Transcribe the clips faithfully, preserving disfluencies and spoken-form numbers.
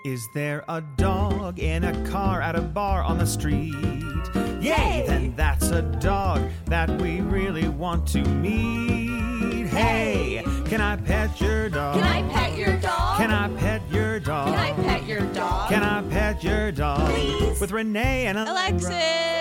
Is there a dog in a car at a bar on the street? Yay! Then that's a dog that we really want to meet. Hey, can I pet your dog? Can I pet your dog? Can I pet your dog? Can I pet your dog? Can I pet your dog? Please. With Renee and Alexis.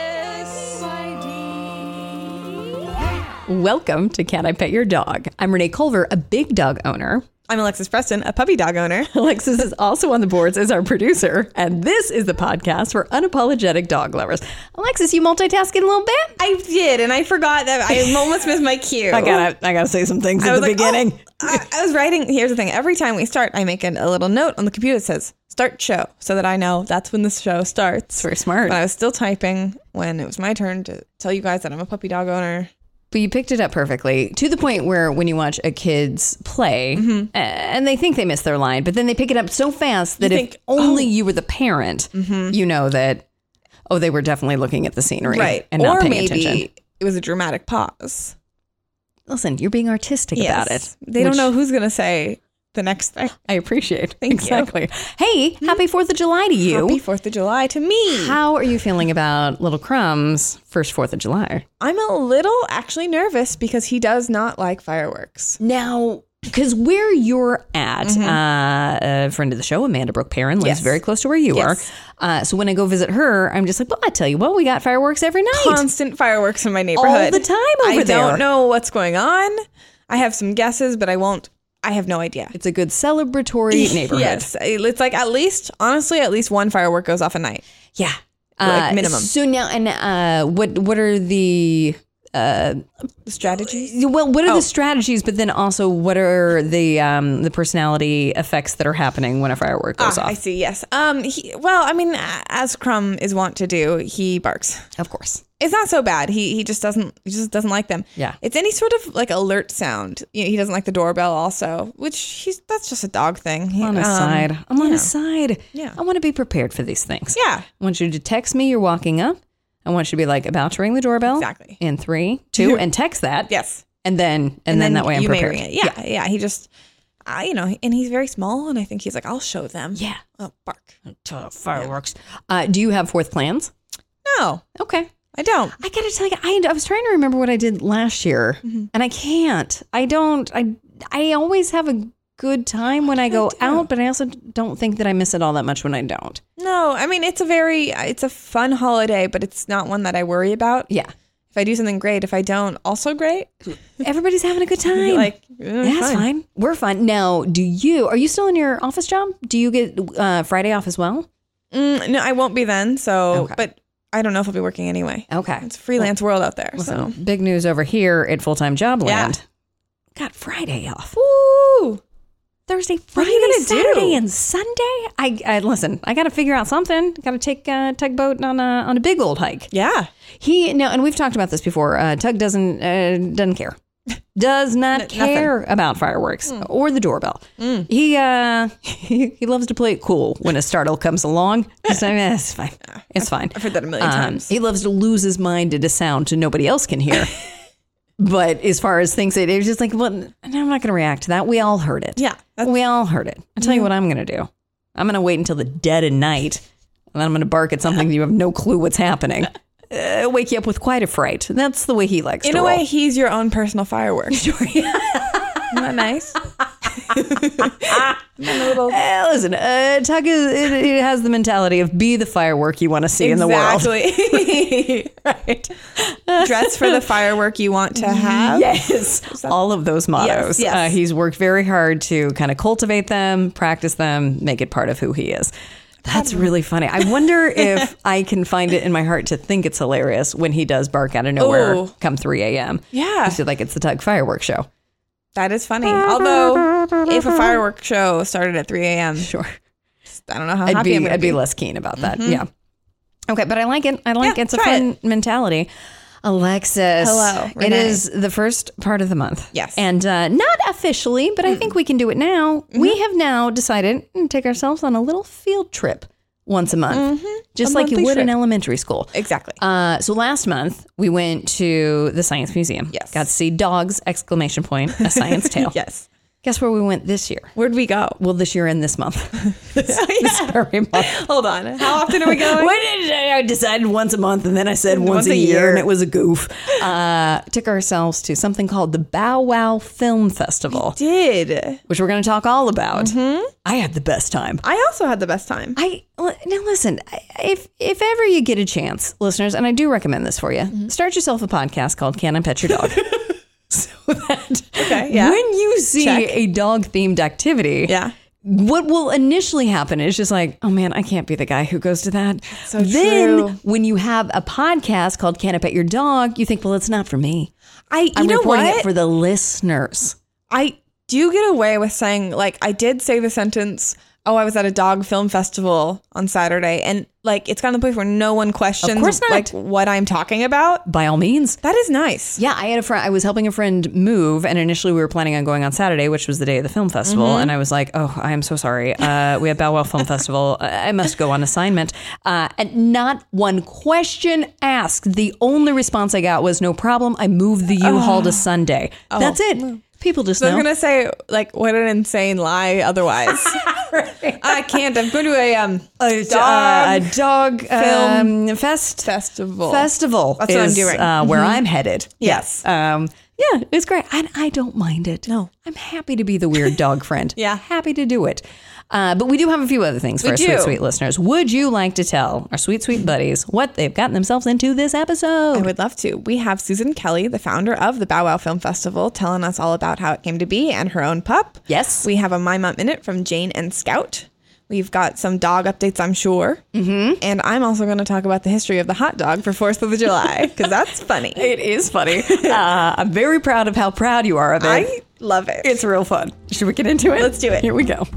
Welcome to Can I Pet Your Dog? I'm Renee Culver, a big dog owner. I'm Alexis Preston, a puppy dog owner. Alexis is also on the boards as our producer, and this is the podcast for unapologetic dog lovers. Alexis, you multitasking a little bit? I did, and I forgot that I almost missed my cue. I gotta, I gotta say some things I at was the like, beginning. Oh, I, I was writing. Here's the thing: every time we start, I make an, a little note on the computer that says "Start show," so that I know that's when the show starts. It's very smart. But I was still typing when it was my turn to tell you guys that I'm a puppy dog owner. But you picked it up perfectly to the point where when you watch a kid's play mm-hmm. uh, and they think they missed their line, but then they pick it up so fast that you if think, only oh. you were the parent, mm-hmm. you know that, oh, they were definitely looking at the scenery right. and not or paying maybe attention. It was a dramatic pause. Listen, you're being artistic yes. about it. They don't know who's going to say the next thing. I appreciate. Thank exactly. you. Hey, happy fourth of July to you. Happy fourth of July to me. How are you feeling about Little Crumb's first fourth of July? I'm a little actually nervous because he does not like fireworks. Now, because where you're at, Mm-hmm. uh, a friend of the show, Amanda Brooke Perrin, lives Yes. very close to where you Yes. are. Uh, so when I go visit her, I'm just like, well, I tell you what, we got fireworks every night. Constant fireworks in my neighborhood. All the time over I there. don't know what's going on. I have some guesses, but I won't. I have no idea. It's a good celebratory neighborhood. Yes. It's like at least, honestly, at least one firework goes off a night. Yeah. Like Uh, minimum. So now, and uh, what what are the... Uh, Strategies? well, what are Oh. the strategies, but then also what are the um, the personality effects that are happening when a firework goes Ah, off? I see. Yes. Um. He, well, I mean, as Crumb is wont to do, he barks. Of course. It's not so bad. He he just doesn't he just doesn't like them. Yeah. It's any sort of like alert sound. You know, he doesn't like the doorbell also, which he's that's just a dog thing. He, On his um, side. I'm on yeah. his side. Yeah. I want to be prepared for these things. Yeah. I want you to text me you're walking up. I want you to be like about to ring the doorbell. Exactly. In three, two, and text that. Yes. And then and, then, that way I'm you may prepared. ring it. Yeah, yeah. He just, uh, you know, and he's very small, and I think he's like, I'll show them. Yeah. Oh, bark. Uh, fireworks. Uh, do you have fourth plans? No, Okay. I don't. I gotta tell you, I, I was trying to remember what I did last year, Mm-hmm. and I can't. I don't. I I always have a good time when I go I do? out, but I also don't think that I miss it all that much when I don't. No, I mean, it's a very, it's a fun holiday, but it's not one that I worry about. Yeah. If I do something great, if I don't, also great. Everybody's having a good time. Like, yeah, it's fine. We're fine. Now, do you, are you still in your office job? Do you get uh, Friday off as well? Mm, no, I won't be then. So, Okay. but I don't know if I'll be working anyway. Okay. It's a freelance world out there. So, So, big news over here at Full-Time Job Yeah. Land. Got Friday off. woo! Thursday, What are Friday, you gonna Saturday, do? and Sunday. I, I listen. I got to figure out something. Got to take uh, Tugboat on a on a big old hike. Yeah. He no, and we've talked about this before. Uh, Tug doesn't uh, doesn't care. Does not N- care about fireworks or the doorbell. He uh he, he loves to play it cool when a startle comes along. He's like, eh, it's fine. It's fine. I've heard that a million Um, times. He loves to lose his mind at a sound so nobody else can hear. But as far as things, it was just like, well, I'm not going to react to that. We all heard it. Yeah, that's- we all heard it. I'll tell you what I'm going to do. I'm going to wait until the dead of night, and then I'm going to bark at something you have no clue what's happening. Uh, wake you up with quite a fright. That's the way he likes In to a roll. way, he's your own personal firework. Sure, yeah. Isn't that nice? little... Uh, listen, uh, Tug is, it, it has the mentality of be the firework you want to see in the world. Exactly. Right. Dress for the firework you want to have. Yes, all of those mottos. Yes, yes. Uh, he's worked very hard to kind of cultivate them, practice them, make it part of who he is. That's really funny. I wonder if I can find it in my heart to think it's hilarious when he does bark out of nowhere Ooh. come three a.m. Yeah. Just like it's the Tug fireworks show. That is funny. Although, if a firework show started at three a.m., Sure. I don't know how I'd happy I'm be, gonna I'd be less keen about that. Yeah. Okay, but I like it. I like Yeah, it. It's a try fun mentality. Alexis. Hello, It Renee. is the first part of the month. Yes. And uh, not officially, but I think we can do it now. We have now decided to take ourselves on a little field trip once a month, just A like you monthly would in trip. elementary school. Exactly. Uh, so last month we went to the Science Museum. Yes. Got to see dogs, exclamation point, a science tale. Yes. Guess where we went this year? Where'd we go? Well, this year and this month. this, Oh, yeah. this very month. Hold on. How often are we going? When did I I decided once a month, and then I said once, Once a a year, year. and it was a goof. Uh, took ourselves to something called the Bow Wow Film Festival, Did. which we're going to talk all about. Mm-hmm. I had the best time. I also had the best time. I l- now listen. I- If if ever you get a chance, listeners, and I do recommend this for you, Mm-hmm. start yourself a podcast called "Can I Pet Your Dog?" so that Okay, yeah. when you see Check. a dog themed activity, Yeah. what will initially happen is just like, oh man, I can't be the guy who goes to that. so then true. when you have a podcast called "Can I Pet Your Dog?" you think, well, it's not for me. I, you I'm know reporting what? it for the listeners. I do get away with saying, like, I did say the sentence, oh, I was at a dog film festival on Saturday. And, like, it's gotten to the point where no one questions, course not. like, what I'm talking about. By all means. That is nice. Yeah, I had a friend. I was helping a friend move, and initially we were planning on going on Saturday, which was the day of the film festival. Mm-hmm. And I was like, "Oh, I am so sorry. Uh, we have Bow Wow Film Festival. I must go on assignment." Uh, and not one question asked. The only response I got was, "No problem. I moved the U-Haul to Sunday." That's it. People just So I know. was going to say, like, what an insane lie otherwise. I can't. I'm going to a um, a dog uh, a dog film um, fest festival. festival. That's what I'm is, doing. Uh, where I'm headed. Yes. Um, yeah, it's great. And I don't mind it. No. I'm happy to be the weird dog friend. Yeah. Happy to do it. Uh, but we do have a few other things for We our do. sweet, sweet listeners. Would you like to tell our sweet, sweet buddies what they've gotten themselves into this I episode? would love to. We have Susan Kelly, the founder of the Bow Wow Film Festival, telling us all about how it came to be and her own pup. Yes. We have a My Mutt Minute from Jane and Scout. We've got some dog updates, I'm sure. Mm-hmm. And I'm also going to talk about the history of the hot dog for fourth of July, because that's funny. It is funny. uh, I'm very proud of how proud you are of it. I love it. It's real fun. Should we get into it? Let's do it. Here we go.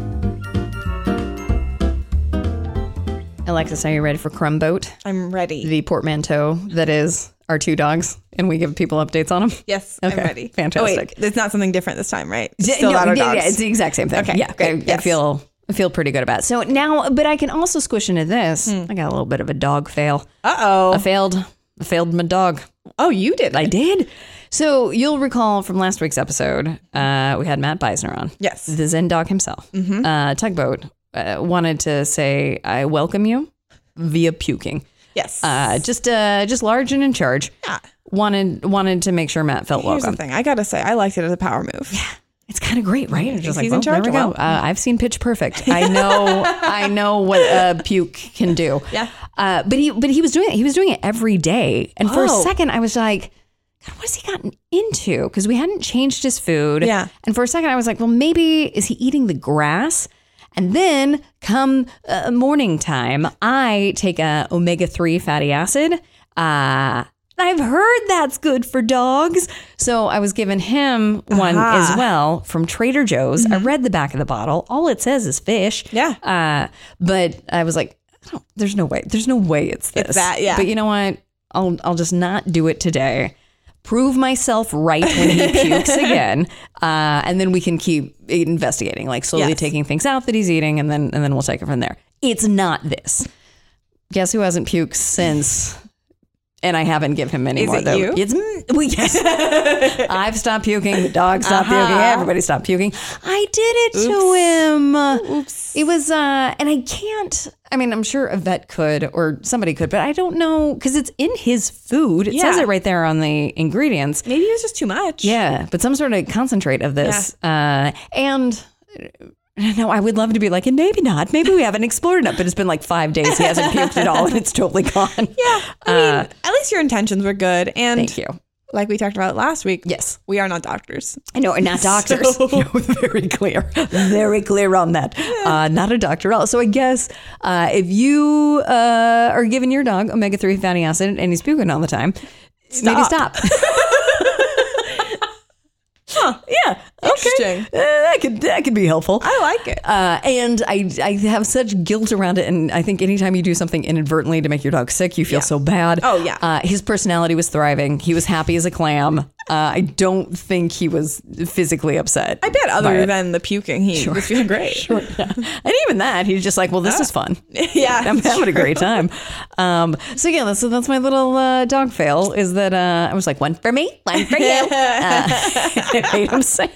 Alexis, are you ready for Crumb Boat? I'm ready. The portmanteau that is our two dogs, and we give people updates on them? Yes, Okay, I'm ready. fantastic. Oh, wait, it's not something different this time, right? It's Yeah, still no, about our yeah, dogs. yeah, it's the exact same thing. Okay, yeah, great, I, I yes. feel I feel pretty good about it. So now, but I can also squish into this. Hmm. I got a little bit of a dog fail. I Uh-oh. failed. I failed my dog. Oh, you did. I did. So you'll recall from last week's episode, uh, we had Matt Beisner on. Yes. The Zen dog himself. Mm-hmm. Uh, Tugboat uh, wanted to say, I welcome you via puking. Yes. Uh, just uh, just large and in charge. Yeah. Wanted wanted to make sure Matt felt Here's welcome. the thing. I got to say, I liked it as a power move. Yeah. It's kind of great, right? It's just like, he's well, in charge. there we go. Well. Uh, I've seen Pitch Perfect. I know, I know what a puke can do. Yeah. Uh, but he, but he was doing it. He was doing it every day. And for a Oh. second, I was like, God, what has he gotten into? Because we hadn't changed his food. Yeah. And for a second, I was like, well, maybe is he eating the grass? And then come uh, morning time, I take a omega three fatty acid. Uh, I've heard that's good for dogs. So I was giving him one Aha. as well from Trader Joe's. I read the back of the bottle. All it says is fish. Yeah. Uh, but I was like, I don't, there's no way. There's no way it's this. It's that, yeah. But you know what? I'll I'll just not do it today. Prove myself right when he pukes again, uh, and then we can keep investigating, like slowly Yes. taking things out that he's eating, and then and then we'll take it from there. It's not this. Guess who hasn't puked since? And I haven't given him any Is more. it though. you? It's me. Well, yes. I've stopped puking. The dog stopped Uh-huh. puking. Everybody stopped puking. I did it to him. Oops. It was, uh, and I can't. I mean, I'm sure a vet could or somebody could, but I don't know because it's in his food. It Yeah. says it right there on the ingredients. Maybe it was just too much. Yeah, but some sort of concentrate of this. Uh, and no, I would love to be like, and maybe not. Maybe we haven't explored enough, but it's been like five days. He hasn't puked at all, and it's totally gone. Yeah. I mean, at least your intentions were good. And Thank you. like we talked about last week, Yes. we are not doctors. I know, and not doctors. So- You know, very clear, very clear on that. Uh, not a doctor at all. So I guess uh, if you uh, are giving your dog omega three fatty acid and he's puking all the time, maybe Stop. stop. Huh, yeah. Interesting. Okay. Uh, that could that could be helpful. I like it. Uh, and I I have such guilt around it, and I think anytime you do something inadvertently to make your dog sick, you feel so bad. Oh, yeah. Uh, his personality was thriving. He was happy as a clam. Uh, I don't think he was physically upset. I bet by other it. than the puking, he was feeling great. Sure, yeah. And even that, he's just like, well, this is fun. Yeah. I'm having a great time. Um, so yeah, that's, so that's my little uh, dog fail is that uh, I was like, one for me, one for you. Uh, it made him sick.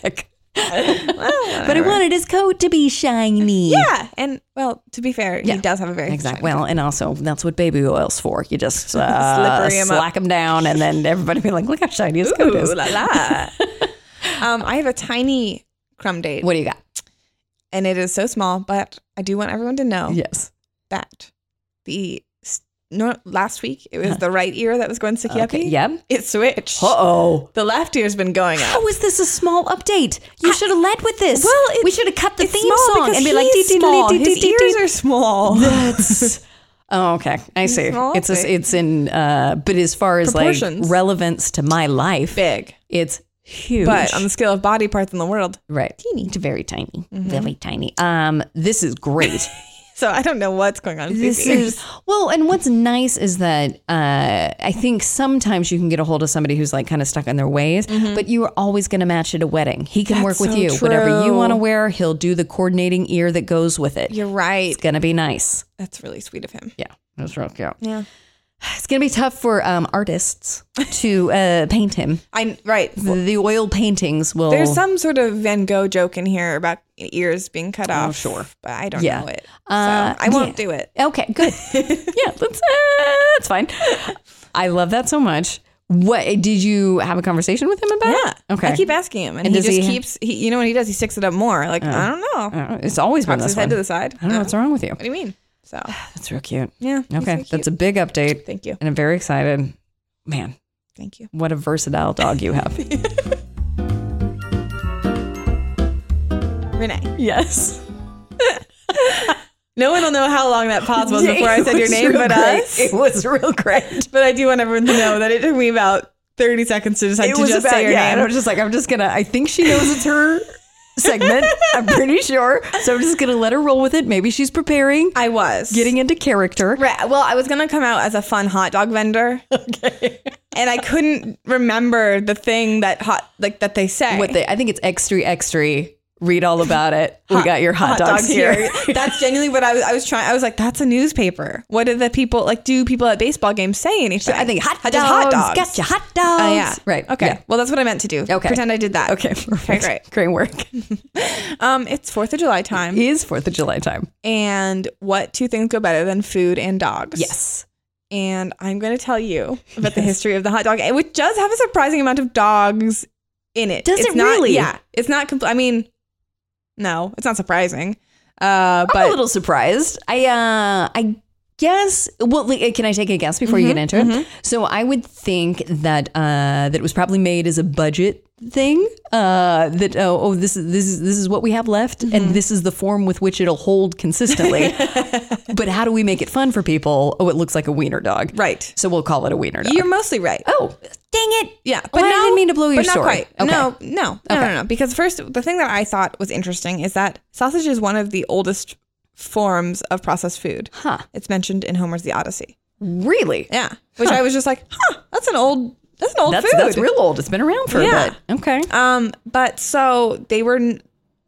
Well, But I wanted his coat to be shiny. yeah, and well, to be fair, Yeah. he does have a very Exactly. shiny Well, and also that's what baby oil's for. You just uh, Slippery 'em up. slack them down, and then everybody be like, "Look how shiny his coat Ooh, is." la la. um, I have a tiny crumb date, What do you got? and it is so small, but I do want everyone to know Yes. that the no last week it was the right ear that was going sucky Okay. uppy. Yep. It switched. Uh oh. The left ear's been going up. How is this a small update? You should have led with this. Well, it's, we should have cut the it's theme small song because and be like, he's "Dee, dee, small. dee, dee, His dee, ears dee." are small. That's. Oh, okay. I see. Small It's a, update. it's in, uh, but as far as like Proportions. relevance to my life, Big, it's huge. but on the scale of body parts in the world, right, teeny. It's very tiny, Mm-hmm. very tiny. Um, this is great. So I don't know what's going on with This these ears. is well, and what's nice is that uh, I think sometimes you can get a hold of somebody who's like kind of stuck in their ways, but you are always going to match at a wedding. He can That's work with so you, whatever you true. want to wear. He'll do the coordinating ear that goes with it. You're right. It's gonna be nice. That's really sweet of him. Yeah, that's real cute. Yeah. It's gonna be tough for um, artists to uh, paint him. I right. The, the oil paintings will. There's some sort of Van Gogh joke in here about ears being cut off. sure. But I don't Yeah. know it. Uh, so I won't yeah. do it. Okay, good. yeah, that's uh, that's fine. I love that so much. What did you have a conversation with him about? Yeah. it? Okay. I keep asking him, and, And he does just he- keeps. He, you know what he does? He sticks it up more. Like I don't know. Uh, it's always been Cocks this his head one. to the side. I don't know what's wrong with you. What do you mean? So That's real cute. yeah. he's Okay, so that's a cute. big update, Thank you. and I'm very excited. Man, Thank you. what a versatile dog you have. Renee. Yes. No one will know how long that pause was before I said your name, but us. It was real great. But I do want everyone to know that it took me about thirty seconds to decide It to was just about, say your yeah, and I name. was just like, I'm just gonna, I think she knows it's her segment. I'm pretty sure. So I'm just gonna let her roll with it. Maybe she's preparing, I was getting into character. Right. Well, I was gonna come out as a fun hot dog vendor. Okay. And I couldn't remember the thing that hot like that they say. What they, I think it's extra, extra. Read all about it. we got your hot, dogs, here. That's genuinely what I was. I was trying. I was like, that's a newspaper. What do the people like? Do people at baseball games say anything? I think hot dogs. Just hot dogs. Gotcha, hot dogs. Oh yeah. Right. Okay. Yeah. Well, that's what I meant to do. Okay. Pretend I did that. Okay. Okay. Perfect. Great. Great work. Um, it's Fourth of July time, It is Fourth of July time. and what two things go better than food and dogs? Yes. And I'm going to tell you about the history of the hot dog, which does have a surprising amount of dogs in it. Does it's it not, really? Yeah. It's not complete. I mean, no, it's not surprising. Uh, I'm but a little surprised. I uh I guess well like, can I take a guess before you get into it? So I would think that uh that it was probably made as a budget thing. Uh that oh, oh this is this is this is what we have left and this is the form with which it'll hold consistently. But how do we make it fun for people? Oh, it looks like a wiener dog. right. So we'll call it a wiener dog. You're mostly right. oh, dang it. Yeah, Well, I didn't mean to blow your but not story. quite. Okay. No, no, no, Okay. no, no. Because first, the thing that I thought was interesting is that sausage is one of the oldest forms of processed food. Huh. It's mentioned in Homer's The Odyssey. Really? Yeah, which I was just like, huh, that's an old, that's an old That's food. that's real old. It's been around for Yeah. a bit. Okay. Um, but so they were n-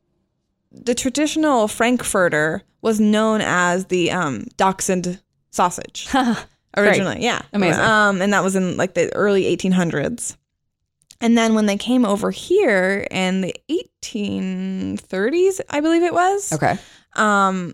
the traditional Frankfurter was known as the um dachshund sausage originally. Yeah, Amazing. Um, and that was in like the early eighteen hundreds. And then when they came over here in the eighteen thirties, I believe it was. Okay. Um,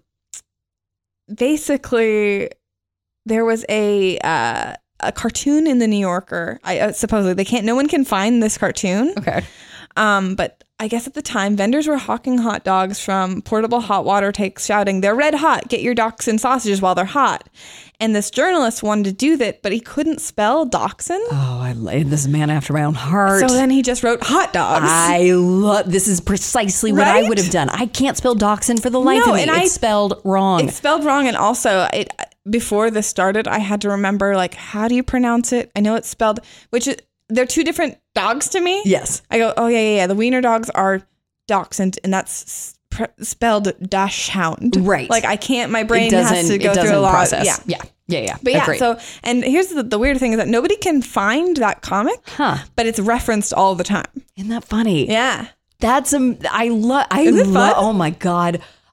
basically, there was a uh, a cartoon in the New Yorker. I uh, supposedly they can't. No one can find this cartoon. Okay. Um, but I guess at the time, vendors were hawking hot dogs from portable hot water tanks, shouting, "They're red hot! Get your dachshund sausages while they're hot!" And this journalist wanted to do that, but he couldn't spell dachshund. Oh, I love this man after my own heart. So then he just wrote hot dogs. I love this is precisely what I Right? would have done. I can't spell dachshund for the life No, of me. and It's I- spelled wrong. It's spelled wrong, and also it before this started, I had to remember like how do you pronounce it? I know it's spelled, which is they're two different dogs to me. yes. I go, oh yeah, yeah, yeah. The wiener dogs are dachshund, and that's s- pre- spelled dash hound. Right. Like I can't. My brain It doesn't has to it go doesn't through a lot. process. Yeah. Yeah. Yeah, yeah. But yeah, Agreed. so and here's the, the weird thing is that nobody can find that comic, Huh. but it's referenced all the time. Isn't that funny? Yeah. That's um I love I Isn't it love fun? oh my god.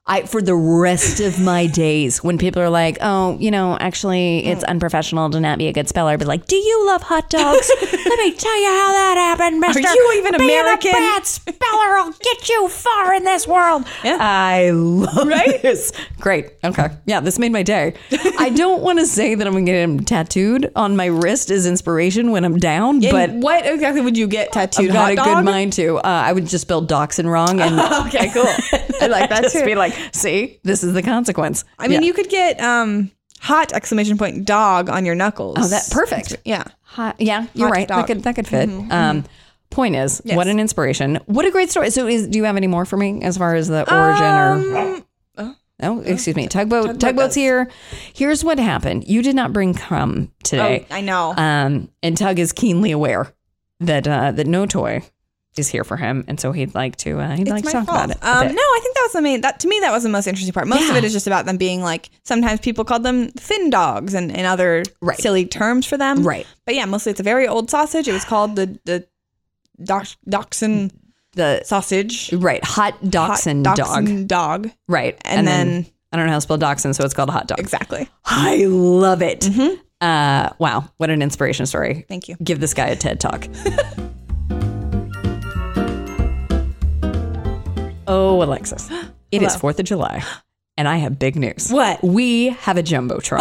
I for the rest of my days, when people are like, oh, you know, actually it's unprofessional to not be a good speller, but like, do you love hot dogs? Let me tell you how that happened, mister. Are you even Being American? a bad speller will get you far in this world. Yeah. I love Right? this. Great. Okay. Yeah, this made my day. I don't want to say that I'm going to get him tattooed on my wrist as inspiration when I'm down, And but what exactly would you get tattooed? I've got Hot a dog? good mind too. Uh, I would just spell dachshund wrong and Okay, cool. I like that just too. be like, see, this is the consequence. I mean, Yeah. you could get um, hot exclamation point dog on your knuckles. Oh, that perfect. Yeah. Hot, yeah, you're Hot right. That dog. could that could fit. Um, point is, Yes. what an inspiration! What a great story. So, is do you have any more for me as far as the origin or? Um, oh, Oh, excuse me. Tugboat. Tugboat Tugboat's does. here. Here's what happened. You did not bring crumb today. oh, I know. Um, and Tug is keenly aware that uh, that No Toy is here for him, and so he'd like to uh, he'd It's like to my talk fault. about it. a Um, bit. no, I think that was the main. That to me, that was the most interesting part. Most of Yeah. it is just about them being like. Sometimes people called them thin dogs and, and other Right. silly terms for them. Right. But yeah, mostly it's a very old sausage. It was called the the dox, dachshund The sausage. right hot dachshund Hot dog. dachshund dog. Right, And then- I don't know how to spell dachshund, so it's called a hot dog. Exactly. I love it. Uh, wow, what an inspiration story. Thank you. Give this guy a TED Talk. Oh, Alexis, it is Hello. fourth of July, and I have big news. What? We have a Jumbotron.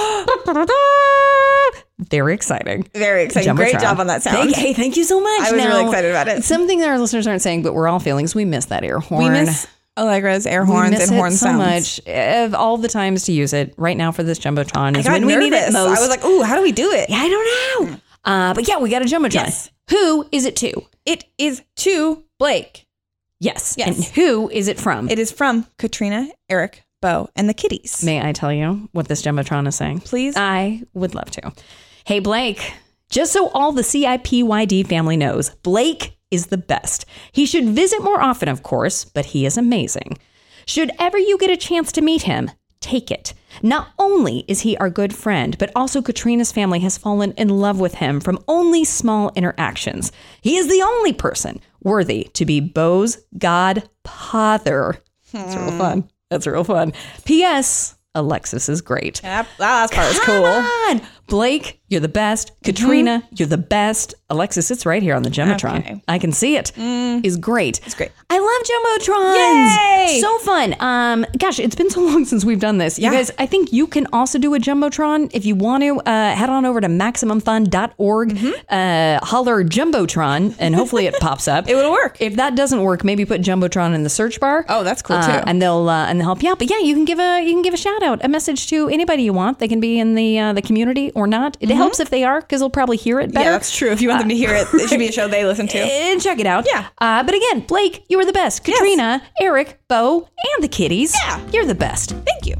Very exciting. Very exciting. Great Jumbotron. job on that sound. Thank, hey, thank you so much. I was Now, really excited about it. Something that our listeners aren't saying, but we're all feeling is we miss that air horn. We miss Allegra's air We horns miss and it horn so sounds. much. Of all the times to use it, right now for this Jumbotron I is got when we nervous. need it most. I was like, "Ooh, how do we do it?" I don't know. Uh, but yeah, we got a Jumbotron. Yes. Who is it to? It is to Blake. Yes. Yes. And who is it from? It is from Katrina, Eric, Bo, and the kitties. May I tell you what this Jumbotron is saying? Please. I would love to. Hey, Blake, just so all the C I P Y D family knows, Blake is the best. He should visit more often, of course, but he is amazing. Should ever you get a chance to meet him, take it. Not only is he our good friend, but also Katrina's family has fallen in love with him from only small interactions. He is the only person worthy to be Bo's godfather. That's real fun. That's real fun. P S. Alexis is great. that, that last part was Come cool. on. Blake, you're the best. Katrina, you're the best. Alexis, it's right here on the Jumbotron. Okay. I can see it. Is great. It's great. I love Jumbotrons. Yay! So fun. Um, gosh, it's been so long since we've done this. Yeah. You guys, I think you can also do a Jumbotron. If you want to, uh, head on over to maximum fun dot org, uh, holler Jumbotron, and hopefully it pops up. It will work. If that doesn't work, maybe put Jumbotron in the search bar. Oh, that's cool, Uh, too. and they'll uh, and they'll help you out. But yeah, you can give a you can give a shout out, a message to anybody you want. They can be in the uh, the community or not. It helps if they are, because they'll probably hear it better. Yeah, that's true. If you want them to hear it, it should be a show they listen to. And check it out. Yeah. Uh, but again, Blake, you are the best. Katrina, Eric, Bo, and the kitties. Yeah. You're the best. Thank you.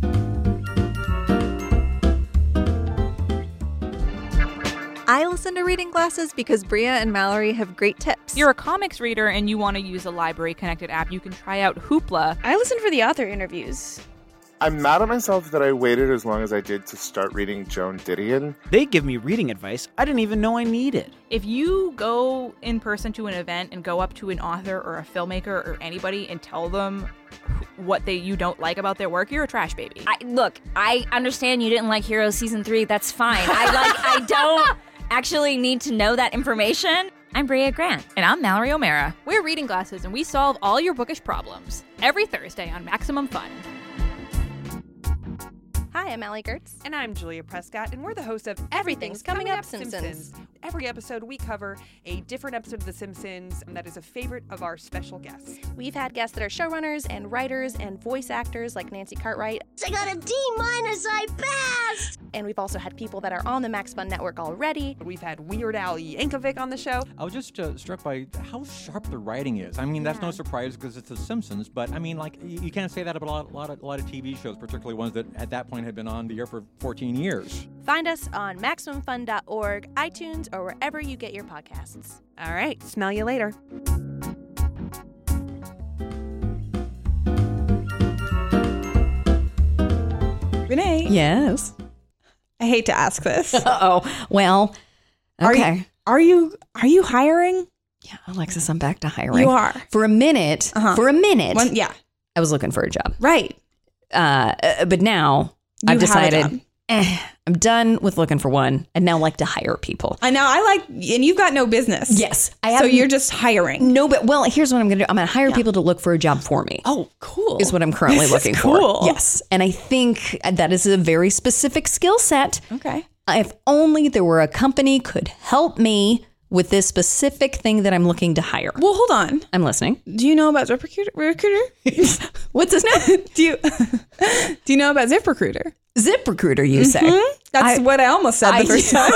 I listen to Reading Glasses because Bria and Mallory have great tips. You're a comics reader and you want to use a library connected app, you can try out Hoopla. I listen for the author interviews. I'm mad at myself that I waited as long as I did to start reading Joan Didion. They give me reading advice I didn't even know I needed. If you go in person to an event and go up to an author or a filmmaker or anybody and tell them what they you don't like about their work, you're a trash baby. I, look, I understand you didn't like Heroes season three. That's fine. I like. I don't actually need to know that information. I'm Bria Grant. And I'm Mallory O'Mara. We're Reading Glasses and we solve all your bookish problems every Thursday on Maximum Fun. Hi, I'm Allie Gertz. And I'm Julia Prescott, and we're the hosts of Everything's Coming Up Simpsons. Every episode, we cover a different episode of The Simpsons that is a favorite of our special guests. We've had guests that are showrunners and writers and voice actors like Nancy Cartwright. I got a D minus, I passed! And we've also had people that are on the Max Fun Network already. We've had Weird Al Yankovic on the show. I was just uh, struck by how sharp the writing is. I mean, that's no surprise because it's The Simpsons, but I mean, like, you, you can't say that about a lot, lot, of, lot of T V shows, particularly ones that at that point had been on the air for fourteen years. Find us on maximum fun dot org, iTunes, or wherever you get your podcasts. All right, smell you later. Renee, Yes. I hate to ask this. Uh-oh. Well, Are okay. you, are you are you hiring? Yeah, Alexis, I'm back to hiring. You are. For a minute, Uh-huh. for a minute, One, yeah. I was looking for a job. Right. Uh, uh, but now You I've have a decided job. eh, I'm done with looking for one. I now like to hire people. I know. I like, and you've got no business. Yes. I have So you're just hiring. No, but well, here's what I'm going to do. I'm going to hire people to look for a job for me. Oh, cool. Is what I'm currently This is looking cool. for. Yes. And I think that is a very specific skill set. Okay. If only there were a company could help me with this specific thing that I'm looking to hire. Well, hold on. I'm listening. Do you know about ZipRecruiter? Recruiter? What's his name? do you do you know about ZipRecruiter? ZipRecruiter, you say? Mm-hmm. That's I, what I almost said the I first do. time.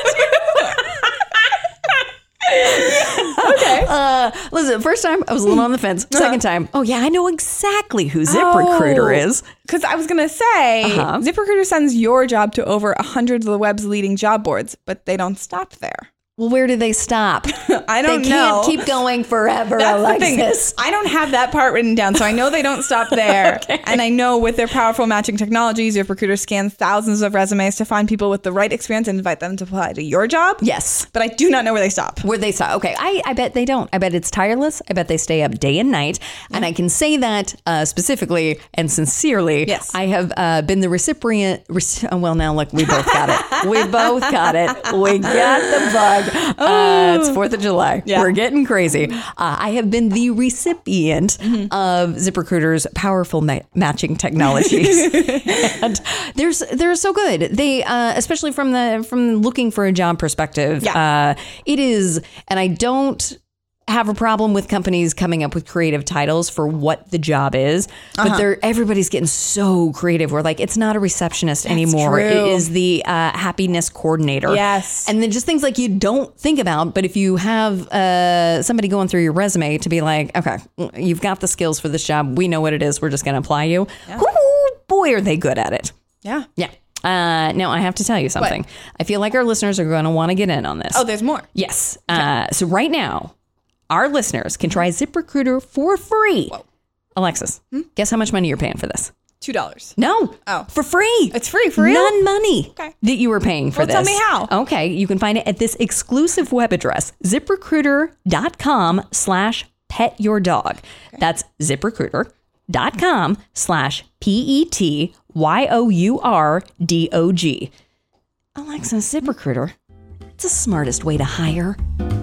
Okay. Uh, listen, first time I was a little on the fence. Second time, oh yeah, I know exactly who ZipRecruiter Oh, is. Because I was going to say, Uh-huh. ZipRecruiter sends your job to over a hundred of the web's leading job boards, but they don't stop there. Well, where do they stop? I don't they know. can't keep going forever, That's Alexis. the thing. I don't have that part written down, so I know they don't stop there. Okay. And I know with their powerful matching technology, ZipRecruiter scans thousands of resumes to find people with the right experience and invite them to apply to your job. Yes. But I do not know where they stop. Where they stop. Okay, I, I bet they don't. I bet it's tireless. I bet they stay up day and night. Yeah. And I can say that uh, specifically and sincerely. Yes. I have uh, been the recipient. Rec- oh, well, now look, we both got it. We both got it. We got the bug. Uh, it's fourth of July. Yeah. We're getting crazy. Uh, I have been the recipient mm-hmm. of ZipRecruiter's powerful ma- matching technologies. And they're, they're so good. They, uh, especially from the from looking for a job perspective, Yeah. uh, it is, and I don't have a problem with companies coming up with creative titles for what the job is, but Uh-huh. they're everybody's getting so creative. We're like, it's not a receptionist That's anymore. true. It is the uh, happiness coordinator. Yes. And then just things like you don't think about, but if you have uh, somebody going through your resume to be like, okay, you've got the skills for this job. We know what it is. We're just going to apply you. Yeah. Woo, boy, are they good at it. Yeah. Yeah. Uh, now, I have to tell you something. What? I feel like our listeners are going to want to get in on this. Oh, there's more. Yes. Uh, so right now, our listeners can try ZipRecruiter for free. Whoa. Alexis, hmm? guess how much money you're paying for this? Two dollars. No. Oh. For free. It's free for real? None money Okay. that you were paying for Well, this. tell me how. Okay. You can find it at this exclusive web address, ZipRecruiter.com slash pet your dog. Okay. That's ZipRecruiter.com slash P-E-T Y-O-U-R-D-O-G. Alexis, ZipRecruiter, it's the smartest way to hire.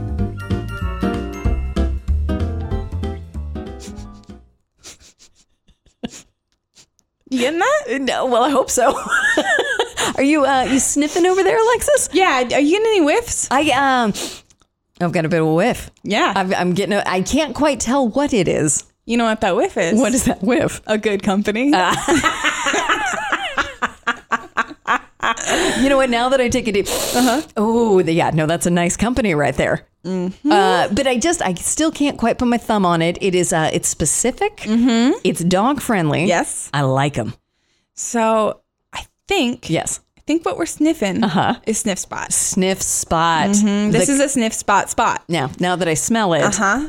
You getting that? No, well, I hope so. Are you uh, you sniffing over there, Alexis? Yeah. Are you getting any whiffs? I um, I've got a bit of a whiff. Yeah. I've, I'm getting. A, I can't quite tell what it is. You know what that whiff is? What is that whiff? A good company. Uh, you know what? Now that I take a deep, uh-huh. Oh, yeah, no, that's a nice company right there. Mm-hmm. Uh, but I just, I still can't quite put my thumb on it. It is, uh, it's specific. Mm-hmm. It's dog friendly. Yes. I like them. So I think. Yes. I think what we're sniffing uh-huh. is Sniff Spot. Sniff Spot. Mm-hmm. This the, is a Sniff Spot spot. Now, now that I smell it. Uh-huh.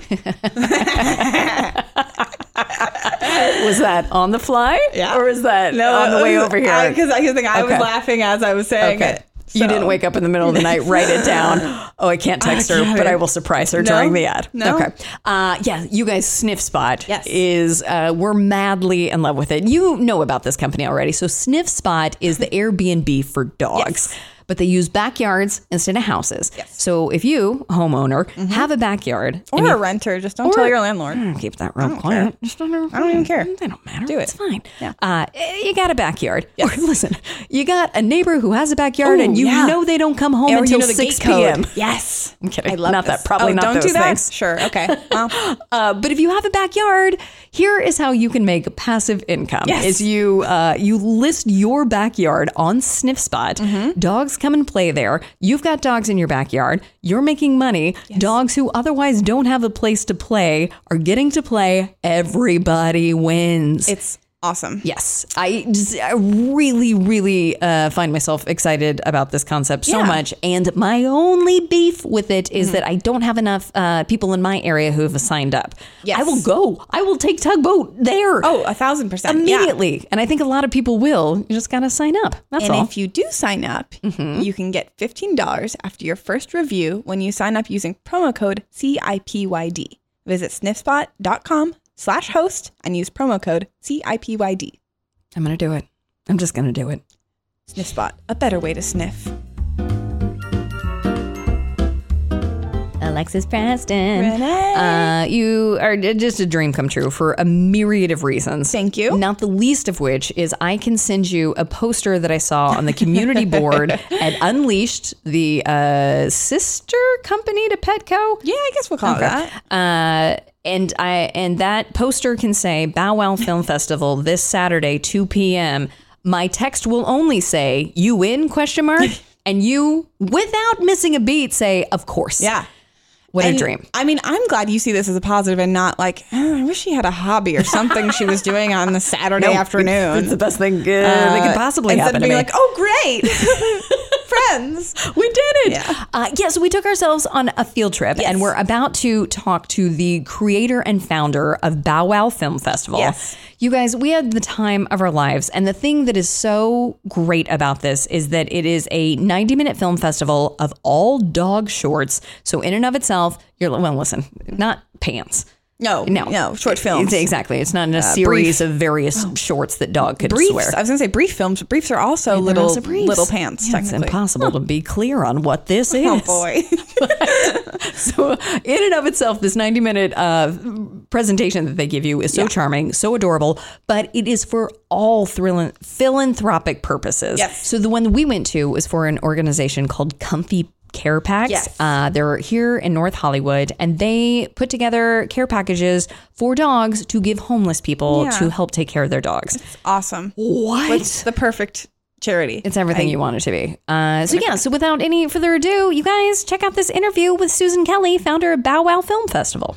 Was that on the fly? Yeah. Or is that no, on the way over here? Because I, I, think I okay. was laughing as I was saying okay. it. So. You didn't wake up in the middle of the night, write it down. Oh, I can't text I her, but I will surprise her no, during the ad. No. Okay. Uh, yeah, you guys, Sniff Spot yes. is, uh, we're madly in love with it. You know about this company already. So Sniff Spot is the Airbnb for dogs. Yes. But they use backyards instead of houses. Yes. So if you, homeowner, mm-hmm. have a backyard. Or you, a renter, just don't tell your landlord. Keep that real quiet. Just don't, I don't even care. They don't matter. Do it. It's fine. Yeah. Uh, you got a backyard. Yes. Or listen, you got a neighbor who has a backyard Ooh, and you yeah. know they don't come home or until you know the six p.m. Yes. I'm kidding. I love Not this. that. Probably oh, not don't those do that? things. Sure. Okay. Well. uh, but if you have a backyard, here is how you can make passive income. Yes. Is you, uh, you list your backyard on Sniff Spot. Mm-hmm. Dogs come and play there. You've got dogs in your backyard. You're making money. Yes. Dogs who otherwise don't have a place to play are getting to play. Everybody wins. It's awesome. Yes. I, just, I really, really uh, find myself excited about this concept so yeah. much. And my only beef with it is mm-hmm. that I don't have enough uh, people in my area who have signed up. Yes. I will go. I will take Tugboat there. Oh, a thousand percent. Immediately. Yeah. And I think a lot of people will. You just got to sign up. That's and all. And if you do sign up, mm-hmm. you can get fifteen dollars after your first review when you sign up using promo code C I P Y D. Visit sniffspot.com slash host and use promo code C I P Y D. I'm going to do it. I'm just going to do it. Sniff Spot, a better way to sniff. Alexis Preston. Renee. Uh, you are just a dream come true for a myriad of reasons. Thank you. Not the least of which is I can send you a poster that I saw on the community board at Unleashed, the uh, sister company to Petco. Yeah, I guess we'll call okay. it that. Uh, and I and that poster can say Bow Wow Film Festival this Saturday, two p.m. My text will only say, you in, question mark? And you, without missing a beat, say, of course. Yeah. What and, a dream. I mean, I'm glad you see this as a positive and not like, oh, I wish she had a hobby or something she was doing on the Saturday no, afternoon. It's, it's the best thing uh, that could possibly instead happen of to being me. like, oh, great. Friends. We did it. Yeah. Uh, yeah, so we took ourselves on a field trip, Yes. and we're about to talk to the creator and founder of Bow Wow Film Festival. Yes. You guys, we had the time of our lives, and the thing that is so great about this is that it is a ninety-minute film festival of all dog shorts. So in and of itself, you're, well, listen, not pants. No, No, no, short films. It's, exactly. It's not in a Uh, series brief. of various shorts that dog could Briefs. swear. I was going to say brief films, but briefs are also They're little also briefs. little pants, Yeah, it's technically. impossible to be clear on what this is. Oh, boy. So in and of itself, this ninety minute uh, presentation that they give you is so Yeah. charming, so adorable, but it is for all thrill- philanthropic purposes. Yes. So the one that we went to was for an organization called Comfy Care Packs. Yes. Uh, they're here in North Hollywood, and they put together care packages for dogs to give homeless people Yeah. to help take care of their dogs. It's awesome. What? It's the perfect charity. It's everything I- you want it to be. Uh, so yeah, so without any further ado, you guys check out this interview with Susan Kelly, founder of Bow Wow Film Festival.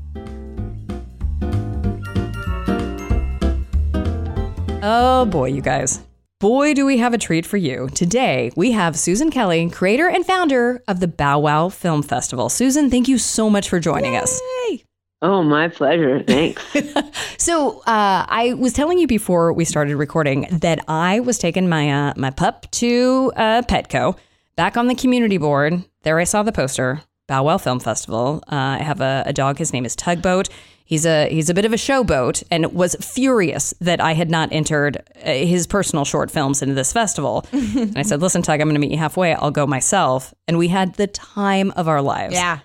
Oh boy, you guys. Boy, do we have a treat for you. Today, we have Susan Kelly, creator and founder of the Bow Wow Film Festival. Susan, thank you so much for joining Yay. us. Oh, my pleasure. Thanks. So uh, I was telling you before we started recording that I was taking my uh, my pup to uh, Petco. Back on the community board, there I saw the poster, Bow Wow Film Festival. Uh, I have a, a dog. His name is Tugboat. He's a he's a bit of a showboat, and was furious that I had not entered uh, his personal short films into this festival. And I said, "Listen, Tug, I'm going to meet you halfway. I'll go myself." And we had the time of our lives. Yeah.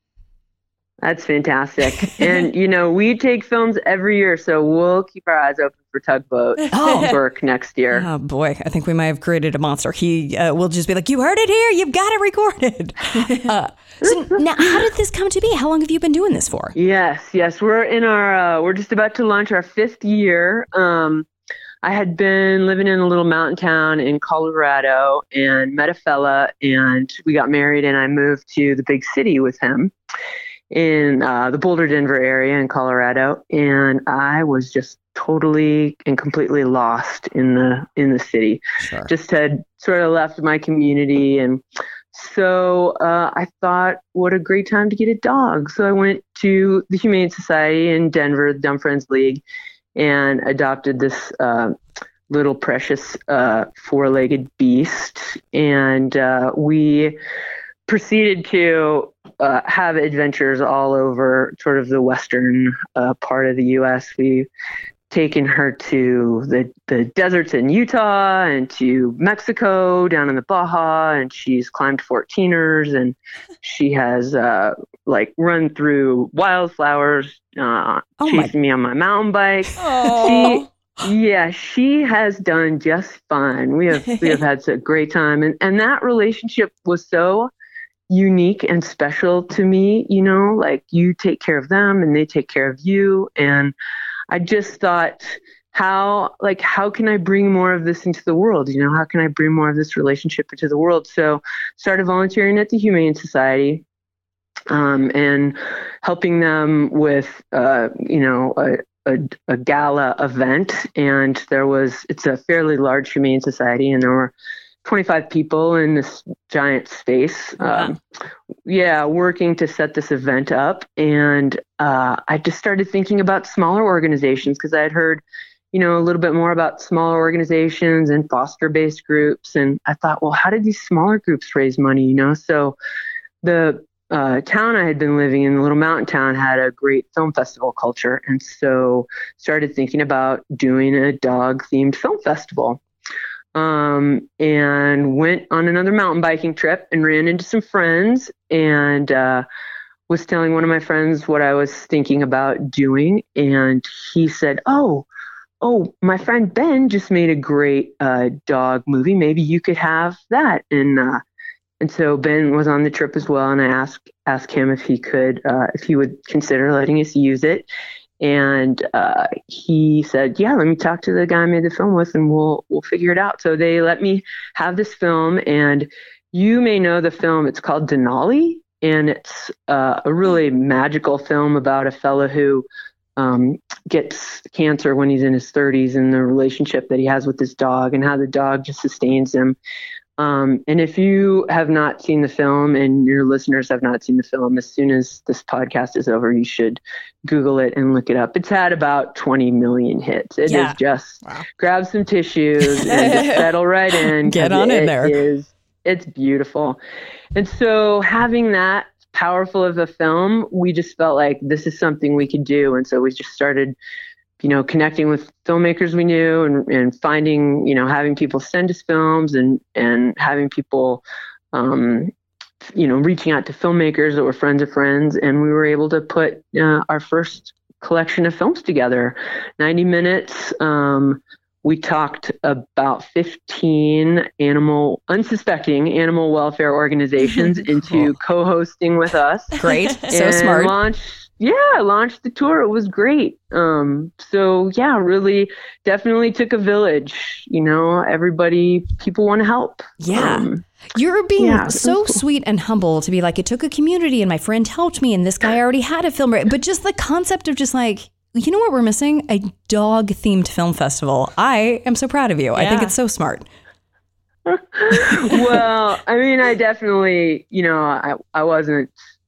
That's fantastic. And, you know, we take films every year, so we'll keep our eyes open for Tugboat Oh. work next year. Oh boy, I think we might have created a monster. He uh, will just be like, "You heard it here. You've got it recorded." uh, so now, how did this come to be? How long have you been doing this for? Yes, yes. We're in our, uh, we're just about to launch our fifth year. Um, I had been living in a little mountain town in Colorado and met a fella, and we got married, and I moved to the big city with him in uh, the Boulder, Denver area in Colorado. And I was just totally and completely lost in the, in the city. Sure. Just had sort of left my community. And so uh, I thought, what a great time to get a dog. So I went to the Humane Society in Denver, the Dumb Friends League, and adopted this uh, little precious uh, four-legged beast. And uh, we proceeded to uh, have adventures all over sort of the western uh, part of the U S. We've taken her to the, the deserts in Utah and to Mexico, down in the Baja, and she's climbed fourteeners, and she has uh, like run through wildflowers, uh, Oh chasing my- me on my mountain bike. Oh. She, yeah, she has done just fine. We have we have had a great time, and and that relationship was so unique and special to me. You know, like you take care of them, and they take care of you, and I just thought, how like how can I bring more of this into the world? You know, how can I bring more of this relationship into the world? So, started volunteering at the Humane Society. Um, and helping them with, uh, you know, a, a, a gala event. And there was, it's a fairly large Humane Society, and there were twenty-five people in this giant space. Wow. Um, yeah, working to set this event up. And uh, I just started thinking about smaller organizations, because I had heard, you know, a little bit more about smaller organizations and foster-based groups. And I thought, well, how did these smaller groups raise money, you know? So the uh, town I had been living in, the little mountain town, had a great film festival culture. And so started thinking about doing a dog themed film festival. Um, and went on another mountain biking trip and ran into some friends and, uh, was telling one of my friends what I was thinking about doing. And he said, Oh, oh, my friend Ben just made a great, uh, dog movie. Maybe you could have that. And, uh, and so Ben was on the trip as well. And I asked, asked him if he could, uh, if he would consider letting us use it. And uh, he said, yeah, let me talk to the guy I made the film with and we'll we'll figure it out. So they let me have this film. And you may know the film. It's called Denali. And it's uh, a really magical film about a fellow who um, gets cancer when he's in his thirties and the relationship that he has with his dog and how the dog just sustains him. Um, and if you have not seen the film and your listeners have not seen the film, as soon as this podcast is over, you should Google it and look it up. It's had about twenty million hits. It Yeah. is just Wow. grab some tissues and just settle right in. Get 'cause on it in there. Is, it's beautiful. And so having that powerful of a film, we just felt like this is something we could do. And so we just started you know, connecting with filmmakers we knew and, and finding, you know, having people send us films and, and having people, um, you know, reaching out to filmmakers that were friends of friends. And we were able to put uh, our first collection of films together, ninety minutes. Um, we talked about fifteen animal, unsuspecting animal welfare organizations into co-hosting with us. Great. So and smart. Launched, yeah, launched the tour. It was great. Um, so yeah, really definitely took a village, you know, everybody, people want to help. Yeah. Um, You're being yeah, so cool. sweet and humble to be like, it took a community and my friend helped me and this guy already had a film. But just the concept of just like, you know what we're missing? A dog themed film festival. I am so proud of you. I think Yeah. it's so smart. Well, I mean, I definitely, you know, I, I wasn't,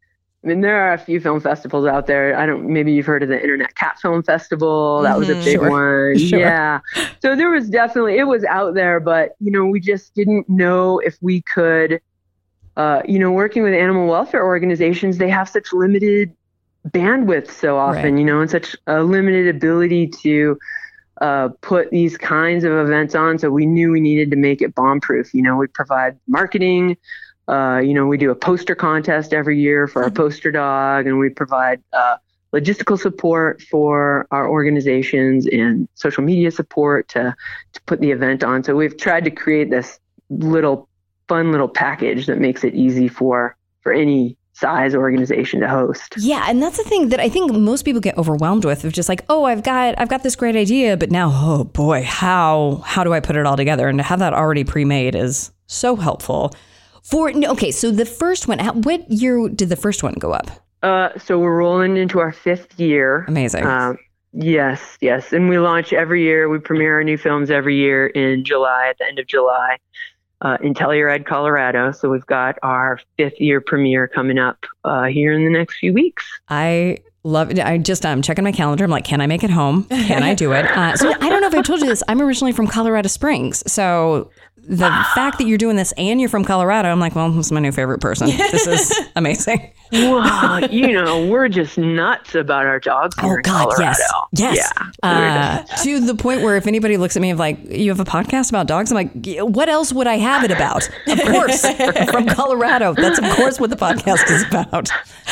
I mean, there are a few film festivals out there. I don't, maybe you've heard of the Internet Cat Film Festival. That was a Mhm. big Sure. one. Sure. Yeah. So there was definitely, it was out there, but, you know, we just didn't know if we could, uh, you know, working with animal welfare organizations, they have such limited bandwidth so often, Right. you know, and such a limited ability to uh, put these kinds of events on. So we knew we needed to make it bomb proof. You know, we provide marketing. Uh, you know, we do a poster contest every year for our poster dog, and we provide uh, logistical support for our organizations and social media support to to put the event on. So we've tried to create this little fun little package that makes it easy for for any size organization to host. Yeah, and that's the thing that I think most people get overwhelmed with, of just like, oh, I've got I've got this great idea, but now, oh boy, how how do I put it all together? And to have that already pre-made is so helpful. For okay, so the first one, how- what year did the first one go up? Uh, so we're rolling into our fifth year. Amazing. Um, yes, yes, and we launch every year. We premiere our new films every year in July, at the end of July. Uh, in Telluride, Colorado. So we've got our fifth year premiere coming up uh, here in the next few weeks. I love it. I just, I'm checking my calendar. I'm like, can I make it home? Can I do it? Uh, so I don't know if I told you this. I'm originally from Colorado Springs. So the fact that you're doing this and you're from Colorado, I'm like, well, this is my new favorite person. This is amazing. Wow, you know, we're just nuts about our dogs here Oh in God, Colorado. yes, yes. Yeah, Uh, to the point where if anybody looks at me of like, you have a podcast about dogs, I'm like, "Yeah, what else would I have it about? Of course, from Colorado. That's of course what the podcast is about.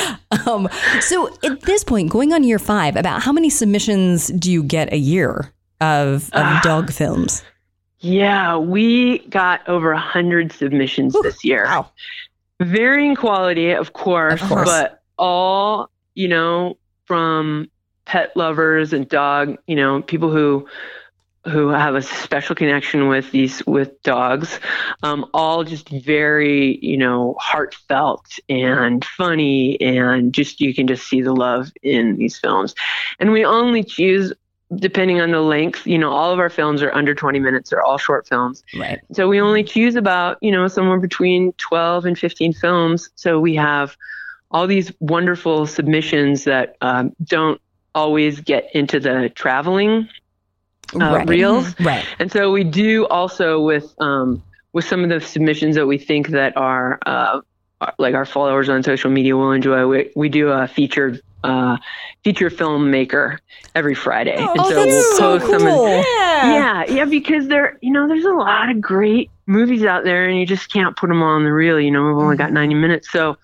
Um, so at this point, going on year five, about how many submissions do you get a year of, of Uh, dog films? Yeah, we got over a hundred submissions Ooh, this year. wow. Varying quality, of course, Of course. but all, you know, from pet lovers and dog, you know, people who who have a special connection with these with dogs, um, all just very, you know, heartfelt and funny, and just you can just see the love in these films. And we only choose, depending on the length, you know, all of our films are under twenty minutes. They're all short films. Right. So we only choose about, you know, somewhere between twelve and fifteen films. So we have all these wonderful submissions that um, don't always get into the traveling uh, Right. reels. Right. And so we do also with um, with some of the submissions that we think that are uh, like our followers on social media will enjoy. We, we do a featured uh, feature filmmaker every Friday. Oh, and oh, so that's we'll so post some. cool. And, Yeah. yeah, yeah, because there, you know, there's a lot of great movies out there, and you just can't put them all on the reel. You know, we've only got ninety minutes, so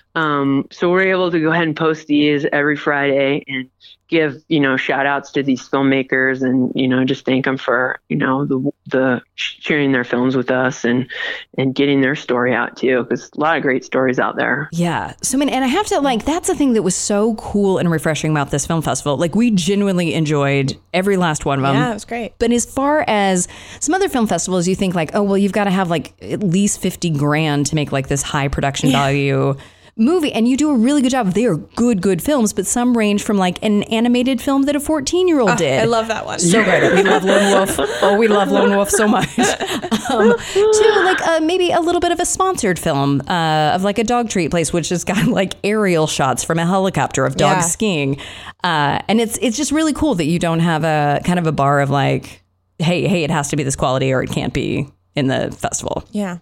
um, so we're able to go ahead and post these every Friday and give, you know, shout outs to these filmmakers, and, you know, just thank them for, you know, the the sharing their films with us and and getting their story out too, because a lot of great stories out there. Yeah. So, I mean, and I have to, like, that's the thing that was so cool and refreshing about this film festival. Like, we genuinely enjoyed every last one of them. Yeah, it was great. But as far as some other film festivals, you think like, oh, well, you've got to have like at least fifty grand to make like this high production value movie. And you do a really good job. They are good, good films, but some range from like an animated film that a fourteen year old Oh, did. I love that one. So good. We love Lone Wolf. Oh, we love Lone Wolf so much. Um, to like uh, maybe a little bit of a sponsored film uh, of like a dog treat place, which has got like aerial shots from a helicopter of dogs Yeah. skiing. Uh, and it's it's just really cool that you don't have a kind of a bar of like, hey, hey, it has to be this quality or it can't be in the festival. Yeah.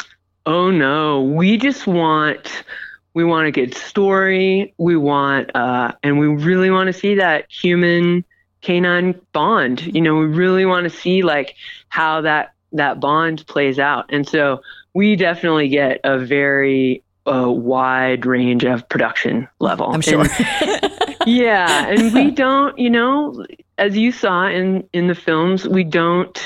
Oh no, we just want we want a good story. We want uh and we really want to see that human canine bond. You know, we really want to see like how that that bond plays out. And so we definitely get a very uh, wide range of production level. I'm sure. And, yeah, and we don't, you know, as you saw in in the films, we don't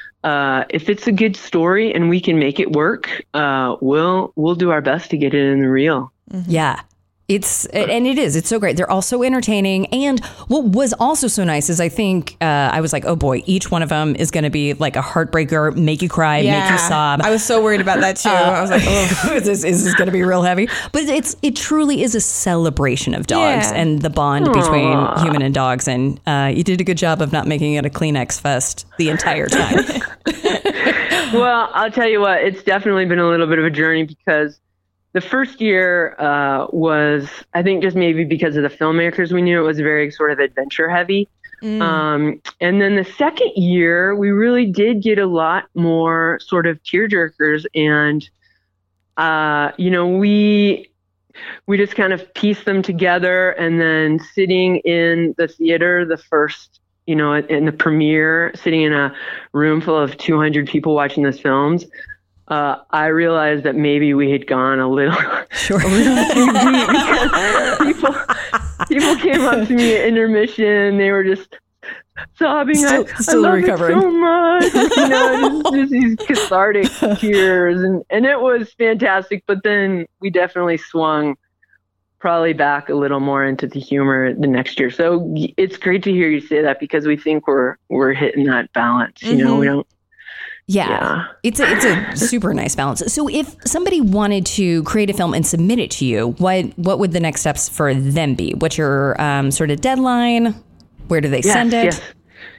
Uh, if it's a good story and we can make it work, uh, we'll we'll do our best to get it in the reel. Yeah. It's and it is. It's so great. They're also entertaining. And what was also so nice is I think uh, I was like, oh boy, each one of them is going to be like a heartbreaker, make you cry, make you sob. I was so worried about that too. Uh, I was like, oh, is this, is this going to be real heavy? But it's it truly is a celebration of dogs Yeah. and the bond Aww. between human and dogs. And uh, you did a good job of not making it a Kleenex fest the entire time. Well, I'll tell you what, it's definitely been a little bit of a journey because the first year uh, was, I think just maybe because of the filmmakers, we knew it was very sort of adventure heavy. Mm. Um, and then the second year, we really did get a lot more sort of tearjerkers, and uh, you know, we we just kind of pieced them together, and then sitting in the theater, the first, you know, in the premiere, sitting in a room full of two hundred people watching those films. Uh, I realized that maybe we had gone a little, Sure. a little too deep because people, people came up to me at intermission. They were just sobbing. Still- I, still I love recovering. it so much. You know, just, just these cathartic tears, and and it was fantastic. But then we definitely swung probably back a little more into the humor the next year. So it's great to hear you say that because we think we're we're hitting that balance. You know, we don't. Yeah. Yeah. It's a, it's a super nice balance. So if somebody wanted to create a film and submit it to you, what what would the next steps for them be? What's your um, sort of deadline? Where do they Yes, send it? yes.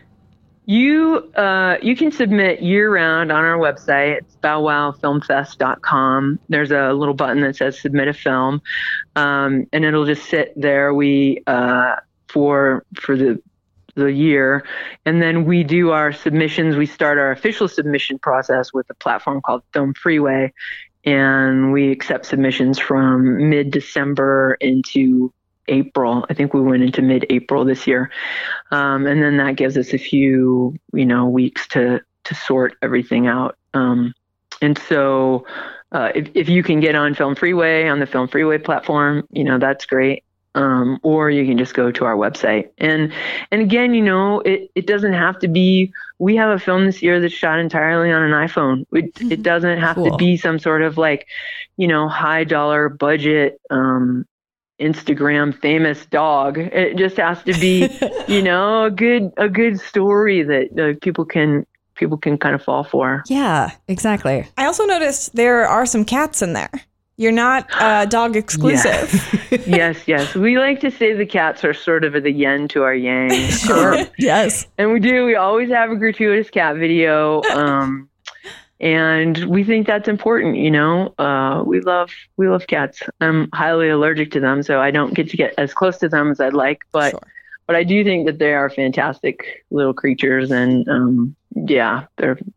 You uh, you can submit year round on our website. It's bow wow film fest dot com. There's a little button that says submit a film, um, and it'll just sit there. We uh, for for the the year, and then we do our submissions. We start our official submission process with a platform called Film Freeway, and we accept submissions from mid-December into April. I think we went into mid-April this year, um, and then that gives us a few, you know, weeks to to sort everything out. Um, and so, uh, if if you can get on Film Freeway on the Film Freeway platform, you know, that's great. Um, or you can just go to our website. And and again, you know, it, it doesn't have to be, we have a film this year that's shot entirely on an iPhone. It, it doesn't have Cool. to be some sort of like, you know, high dollar budget, um, Instagram famous dog. It just has to be, you know, a good, a good story that uh, people can, people can kind of fall for. Yeah, exactly. I also noticed there are some cats in there. You're not uh, dog exclusive. Yes, yes. We like to say the cats are sort of the yin to our yang. Sure. Yes. And we do. We always have a gratuitous cat video. Um, and we think that's important, you know. Uh, we love we love cats. I'm highly allergic to them, so I don't get to get as close to them as I'd like. But Sure. but I do think that they are fantastic little creatures, and um, yeah, they're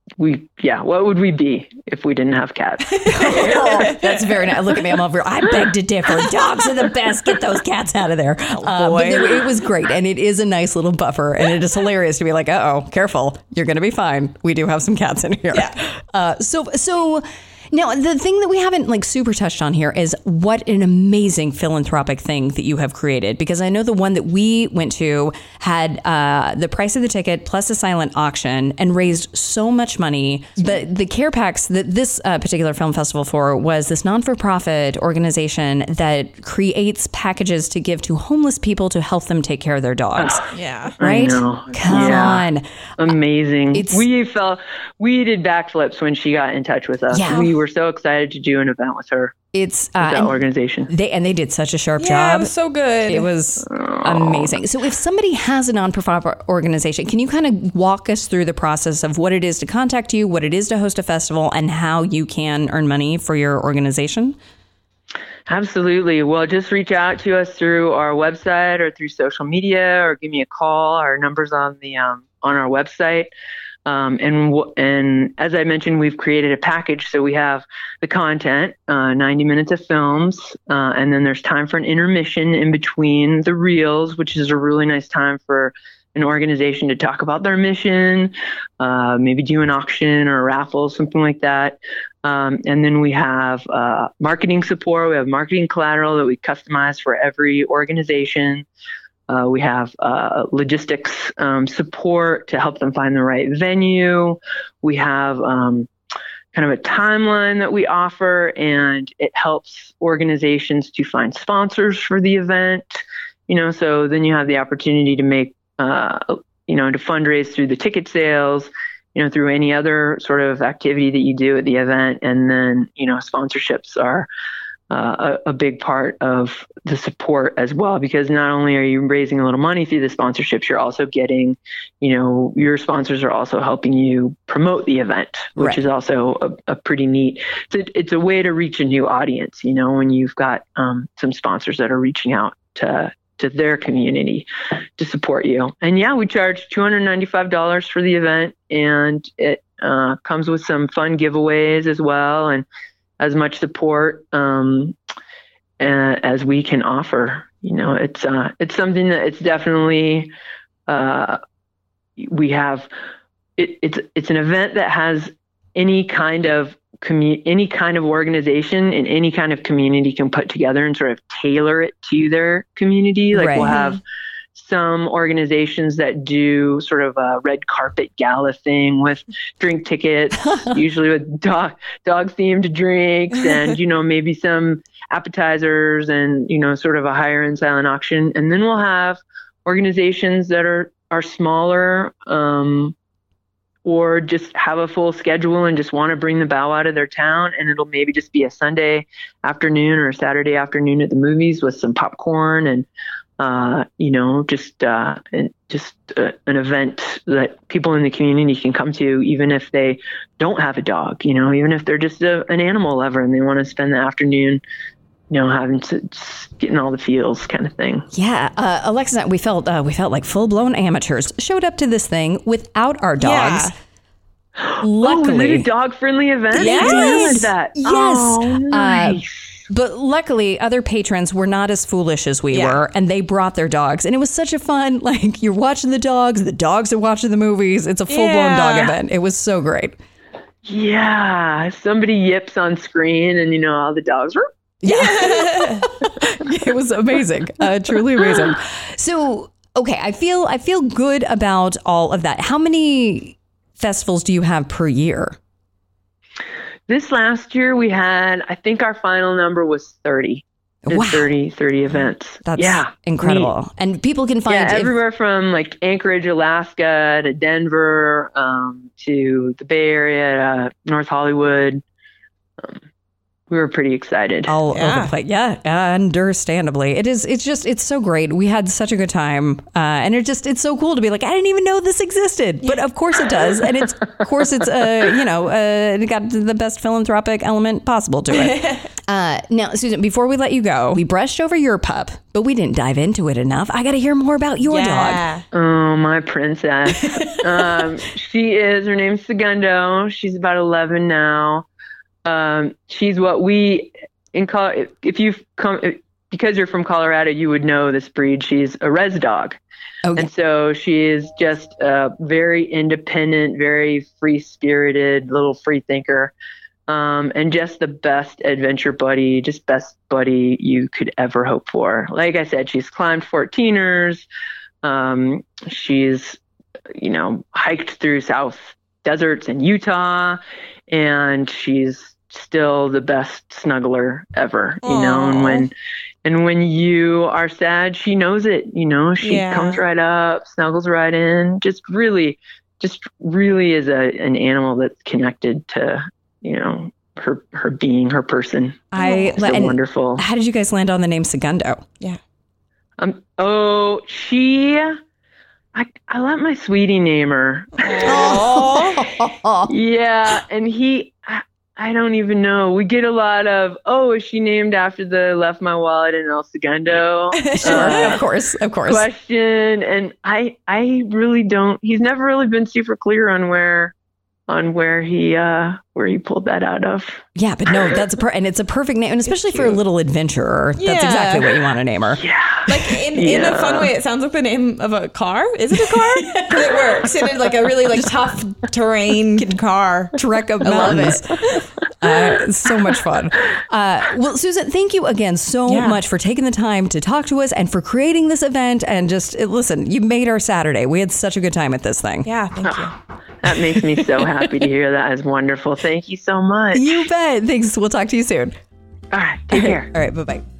we, yeah, what would we be if we didn't have cats? Oh, that's very nice. Look at me. I'm over. I beg to differ. Dogs are the best. Get those cats out of there. Oh, uh, but there, it was great. And it is a nice little buffer. And it is hilarious to be like, uh-oh, careful. You're going to be fine. We do have some cats in here. Yeah. Uh, so, so... Now, the thing that we haven't like super touched on here is what an amazing philanthropic thing that you have created. Because I know the one that we went to had uh, the price of the ticket plus a silent auction and raised so much money. But the care packs that this uh, particular film festival for was this non-for-profit organization that creates packages to give to homeless people to help them take care of their dogs. Yeah. Right? I know. Come Yeah. on. Amazing. It's- we felt we did backflips when she got in touch with us. Yeah. We were so excited to do an event with her. It's with uh, that and organization. They and they did such a sharp Yeah, job. it was so good. It was amazing. So if somebody has a non-profit organization, can you kind of walk us through the process of what it is to contact you, what it is to host a festival, and how you can earn money for your organization? Absolutely. Well, just reach out to us through our website or through social media, or give me a call. Our number's on the um, on our website. Um, and w- and as I mentioned, we've created a package. So we have the content, uh, ninety minutes of films, uh, and then there's time for an intermission in between the reels, which is a really nice time for an organization to talk about their mission, uh, maybe do an auction or a raffle, something like that. Um, and then we have uh, marketing support. We have marketing collateral that we customize for every organization. Uh, we have uh, logistics um, support to help them find the right venue. We have um, kind of a timeline that we offer, and it helps organizations to find sponsors for the event. You know, so then you have the opportunity to make, uh, you know, to fundraise through the ticket sales, you know, through any other sort of activity that you do at the event. And then, you know, sponsorships are Uh, a, a big part of the support as well, because not only are you raising a little money through the sponsorships, you're also getting, you know, your sponsors are also helping you promote the event, which Right. is also a, a pretty neat, it's a, it's a way to reach a new audience, you know, when you've got um, some sponsors that are reaching out to to their community to support you. And yeah, we charge two hundred ninety-five dollars for the event, and it uh, comes with some fun giveaways as well, and as much support um, uh, as we can offer. You know, it's uh, it's something that it's definitely uh, we have. It, it's it's an event that has any kind of commu- any kind of organization and any kind of community can put together and sort of tailor it to their community. Like Right. we'll have some organizations that do sort of a red carpet gala thing with drink tickets, usually with dog dog themed drinks, and you know maybe some appetizers, and you know sort of a higher end silent auction. And then we'll have organizations that are are smaller, um, or just have a full schedule and just want to bring the bow out of their town, and it'll maybe just be a Sunday afternoon or a Saturday afternoon at the movies with some popcorn and Uh, you know, just uh, just uh, an event that people in the community can come to, even if they don't have a dog. You know, even if they're just a, an animal lover and they want to spend the afternoon, you know, having to just getting all the feels, kind of thing. Yeah, uh, Alexa, we felt uh, we felt like full blown amateurs. Showed up to this thing without our dogs. Yeah. Luckily, oh, was it a dog friendly event? Yes. I didn't realize that. Yes. Oh, nice. Uh, But luckily, other patrons were not as foolish as we Yeah. were, and they brought their dogs. And it was such a fun, like, you're watching the dogs, the dogs are watching the movies. It's a full-blown Yeah. dog event. It was so great. Yeah. Somebody yips on screen and, you know, all the dogs were. Yeah. It was amazing. Uh, truly amazing. So, okay, I feel I feel good about all of that. How many festivals do you have per year? This last year we had, I think our final number was thirty. Wow. thirty, thirty events. That's yeah, incredible. neat. And people can find Yeah, if- everywhere from like Anchorage, Alaska to Denver, um, to the Bay Area, to North Hollywood. Um, we were pretty excited. all over the place. Yeah, understandably. It is, it's just, it's so great. We had such a good time. Uh, and it just, it's so cool to be like, I didn't even know this existed. But of course it does. And it's, of course it's, uh, you know, uh, it got the best philanthropic element possible to it. Uh, now, Susan, before we let you go, we brushed over your pup, but we didn't dive into it enough. I got to hear more about your Yeah. dog. Oh, my princess. um, she is, her name's Segundo. She's about eleven now. Um, she's what we, in Col- if you've come, because you're from Colorado, you would know this breed. She's a res dog. Okay. And so she is just a very independent, very free-spirited little free thinker. Um, and just the best adventure buddy, just best buddy you could ever hope for. Like I said, she's climbed fourteeners. Um, she's, you know, hiked through South deserts in Utah, and she's still the best snuggler ever, you Aww. know, and when, and when you are sad, she knows it, you know, she Yeah. comes right up, snuggles right in, just really, just really is a, an animal that's connected to, you know, her her being, her person. I so and wonderful. How did you guys land on the name Segundo? Yeah. Um. Oh, she. I I let my sweetie name her. Oh. Yeah, and he. I, I don't even know. We get a lot of, oh, is she named after the left my wallet in El Segundo? Sure, uh, of course, of course. Question, and I I really don't. He's never really been super clear on where. on where he uh where he pulled that out of. Yeah, but no, that's a per- and it's a perfect name, and especially for a little adventurer. That's Yeah. exactly what you want to name her. Yeah. Like in, in a fun Yeah. way, it sounds like the name of a car. Is it a car? Because it works. It is like a really like tough terrain car. Trek of I love mountains. Uh, it's so much fun. Uh, well, Susan, thank you again so Yeah. much for taking the time to talk to us and for creating this event. And just uh, listen, you made our Saturday. We had such a good time at this thing. Yeah, thank you. That makes me so happy to hear that. It's wonderful. Thank you so much. You bet. Thanks. We'll talk to you soon. All right. Take care. All right. Bye bye.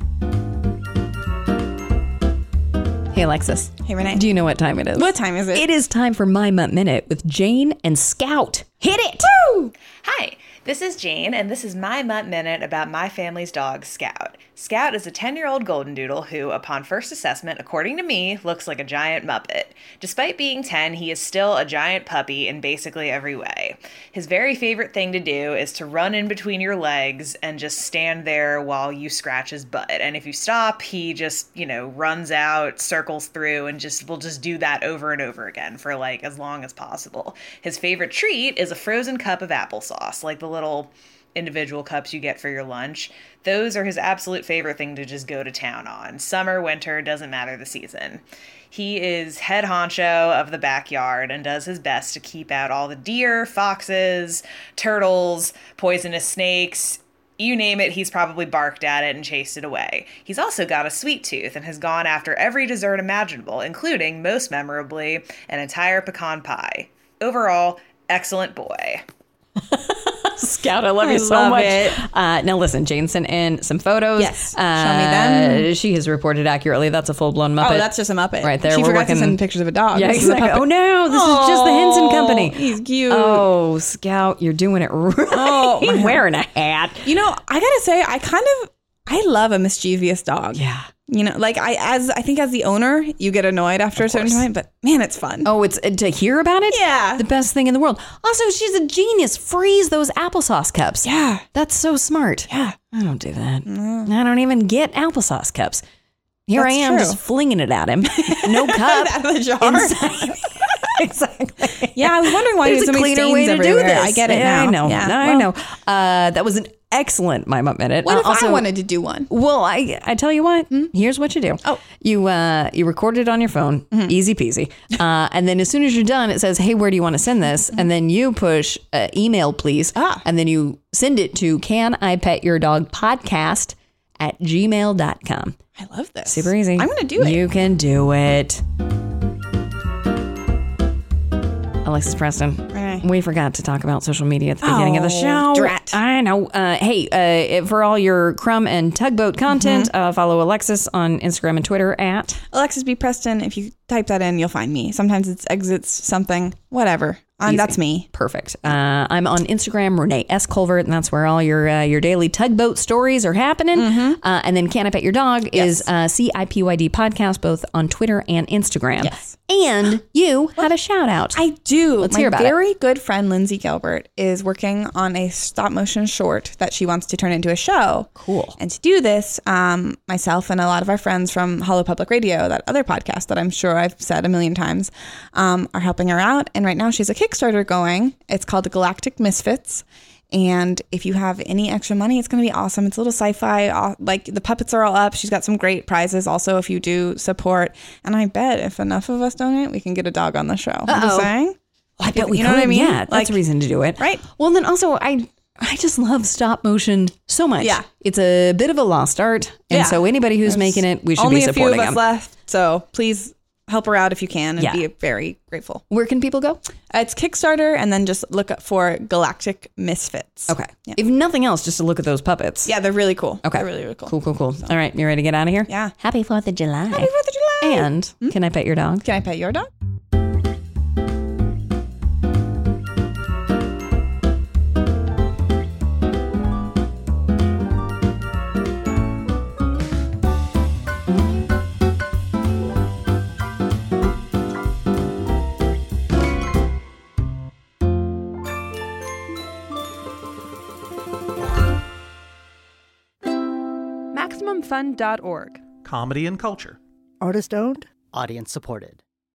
Hey, Alexis. Hey, Renee. Do you know what time it is? What time is it? It is time for My Mutt Minute with Jane and Scout. Hit it. Woo! Hi, this is Jane, and this is my Mutt Minute about my family's dog, Scout. Scout is a ten-year-old golden doodle who, upon first assessment, according to me, looks like a giant Muppet. Despite being ten, he is still a giant puppy in basically every way. His very favorite thing to do is to run in between your legs and just stand there while you scratch his butt. And if you stop, he just, you know, runs out, circles through, and just will just do that over and over again for like as long as possible. His favorite treat is a frozen cup of applesauce, like the little individual cups you get for your lunch. Those are his absolute favorite thing to just go to town on. Summer, winter, doesn't matter the season. He is head honcho of the backyard and does his best to keep out all the deer, foxes, turtles, poisonous snakes. You name it, he's probably barked at it and chased it away. He's also got a sweet tooth and has gone after every dessert imaginable, including, most memorably, an entire pecan pie. Overall, excellent boy. Scout, I love I you so love much. it. Uh, now listen, Jane sent in some photos. Yes. Uh, Show me them. She has reported accurately. That's a full-blown Muppet. Oh, that's just a Muppet. Right there. She We're forgot looking... to send pictures of a dog. Yeah, This is a exactly. puppet. Oh, no. This is just the Henson Company. He's cute. Oh, Scout, you're doing it right. Oh, He's my- wearing a hat. You know, I gotta say, I kind of, I love a mischievous dog. Yeah. You know, like I, as I think as the owner, you get annoyed after a certain time, but man, it's fun. Oh, it's uh, to hear about it? Yeah. The best thing in the world. Also, she's a genius. Freeze those applesauce cups. Yeah. That's so smart. Yeah. I don't do that. I don't even get applesauce cups. Here That's I am true. just flinging it at him. No cup. Out of the jar. Inside. Exactly. Yeah, I was wondering why There's there's a so many cleaner stains way to everywhere. do this. I get it Yeah, now. I know. Yeah. I Well, know. Uh, that was an excellent My Mutt Minute. What Uh, if also, I wanted to do one? Well, I I tell you what. Here's what you do. Oh. You uh you record it on your phone, easy peasy. Uh, and then as soon as you're done, it says, "Hey, where do you want to send this?" And then you push uh, email, please. Ah. And then you send it to Can I Pet Your Dog Podcast at gmail dot com. I love this. Super easy. I'm going to do it. You can do it. Alexis Preston, Right. we forgot to talk about social media at the beginning of the Oh, show. drat. I know. Uh, hey, uh, for all your Crumb and Tugboat content, Mm-hmm. uh, follow Alexis on Instagram and Twitter at. Alexis B. Preston, if you type that in, you'll find me. Sometimes it's exits something, whatever. Um, that's me. Perfect. Uh, I'm on Instagram, Renee S. Colvert, and that's where all your uh, your daily tugboat stories are happening. Mm-hmm. Uh, and then Can I Pet Your Dog Yes. is uh, C I P Y D podcast, both on Twitter and Instagram. Yes. And you had a shout out. I do. Let's My hear about very it. good friend Lindsay Gilbert is working on a stop motion short that she wants to turn into a show. Cool. And to do this, um, myself and a lot of our friends from Hollow Public Radio, that other podcast that I'm sure I've said a million times, um, are helping her out. And right now she has a Kickstarter going. It's called the Galactic Misfits. And if you have any extra money, it's going to be awesome. It's a little sci-fi. uh, Like the puppets are all up. She's got some great prizes also if you do support. And I bet if enough of us donate, we can get a dog on the show. I'm just Uh-oh. saying. I bet we you know could. what I mean? Yeah, that's Like- a reason to do it. Right. Well, then also, I I just love stop motion so much. Yeah. It's a bit of a lost art. And Yeah. so anybody who's There's making it, we should only be a few supporting of us them. left. So please help her out if you can and Yeah. be very grateful. Where can people go? Uh, it's Kickstarter and then just look up for Galactic Misfits. Okay. Yeah. If nothing else, just to look at those puppets. Yeah, they're really cool. Okay. They're really, really cool. Cool, cool, cool. All right, you ready to get out of here? Yeah. Happy fourth of July. Happy fourth of July. And can I pet your dog? Can I pet your dog? Maximum Fun dot org. Comedy and culture. Artist owned, audience supported.